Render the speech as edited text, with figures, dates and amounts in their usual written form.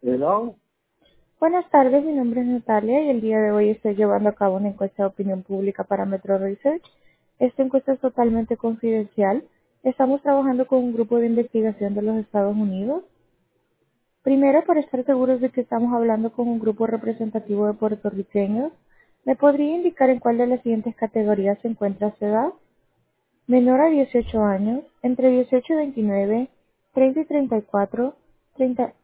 Hello. Buenas tardes, mi nombre es Natalia y el día de hoy estoy llevando a cabo una encuesta de opinión pública para Metro Research. Esta encuesta es totalmente confidencial. Estamos trabajando con un grupo de investigación de los Estados Unidos. Primero, para estar seguros de que estamos hablando con un grupo representativo de puertorriqueños, ¿me podría indicar en cuál de las siguientes categorías se encuentra su edad? Menor a 18 años, entre 18 y 29, 30 y 34, 30